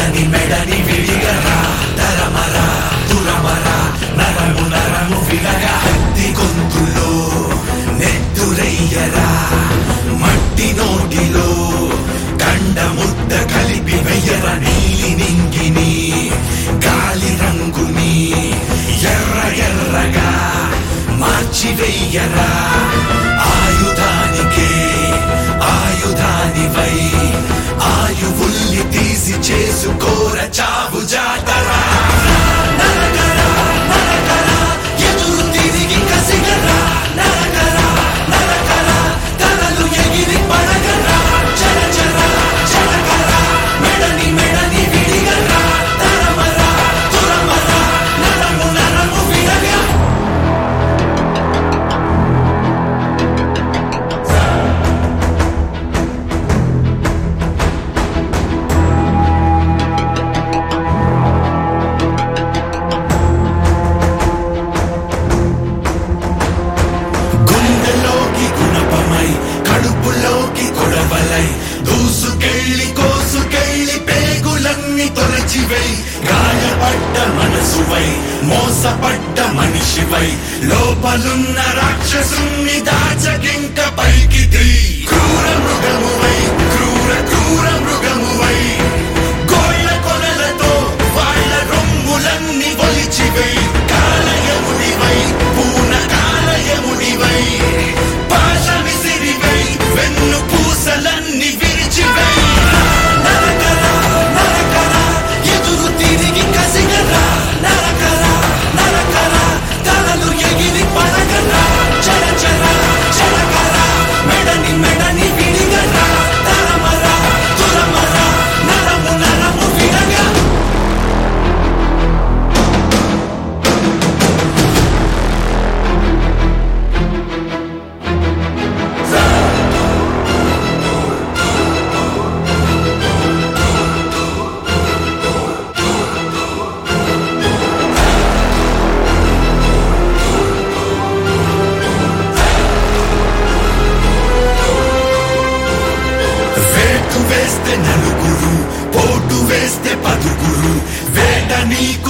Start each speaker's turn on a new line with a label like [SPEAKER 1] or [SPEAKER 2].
[SPEAKER 1] మెడని మెడని విడిగరా తరమరా తురమరా నరము నరము విడగా హత్తి గొంతులో నెత్తురయ్యరా మట్టి నోటిలో కండ ముద్ద కలిపి వెయ్యర నీలి నింగిని గాలి రంగుని ఎర్ర ఎర్రగా మార్చి వెయ్యరా ఆయుధానికే ఆయుధానివై ఆయువుల్ని తీసి చేసుకోర చావు జాతరా నరకరా నరకరా ఎదురు తిరిగి కసిగరా నరకరా నరకరా తలలు ఎగిరి పడగరా చర చర చరకరా మెడని మెడని విడిగరా తరమరా తురమరా నరము నరము విడగా కడుపులోకి కొడవలై దూసుకెళ్ళి కోసుకెళ్ళి పేగులన్నీ తొలచివై గాయపడ్డ మనసువై మోసపడ్డ మనిషివై లోపలున్న రాక్షసుని దాచకింక పైకి క్రూర మృగమువై క్రూర క్రూర మృగమువై గోళ్ళ కొనలతో వాళ్ళ రొమ్ములన్నీ ఒలిచివై కాలయమునివై పూన కాలయమునివై వెన్ను పూసలన్నీ విరిచివై నరకరా నరకరా ఎదురు తిరిగి కసిగరా నరకరా నరకరా తలలు ఎగిరి పడగరా చర చర చరకరా మెడని మెడని విడిగరా తరమరా తురమరా నరము నరము విడగా వేస్తే నలుగురు పోటు వేస్తే పదుగురు వేట నీకు